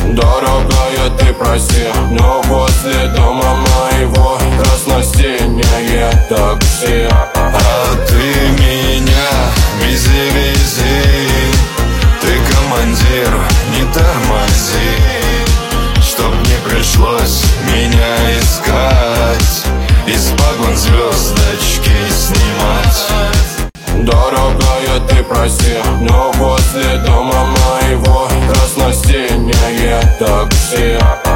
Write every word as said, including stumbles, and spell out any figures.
Дорогая, ты прости, но возле дома моего красносинее такси. А ты меня вези-вези, ты командир, не тормози, чтоб не пришлось меня искать, из погон звездочки снимать. Дорогая, ты прости, но возле дома моего красносинее такси.